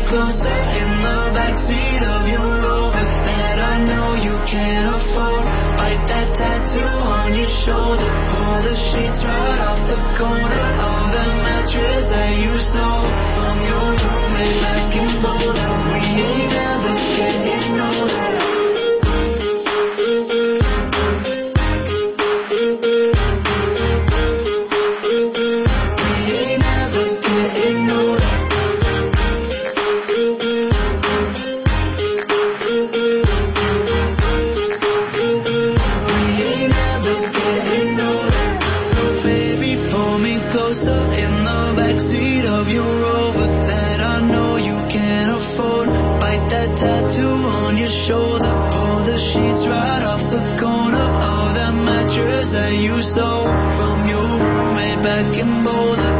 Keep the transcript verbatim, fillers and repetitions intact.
closer in the backseat of your Rover that I know you can't afford. Bite that tattoo on your shoulder, pull the sheets right off the corner of the mattress that you stole from your roommate back in Boulder. We ain't never getting older. In the backseat of your Rover that I know you can't afford. Bite that tattoo on your shoulder, pull the sheets right off the corner of that mattress that you stole from your roommate back in Boulder.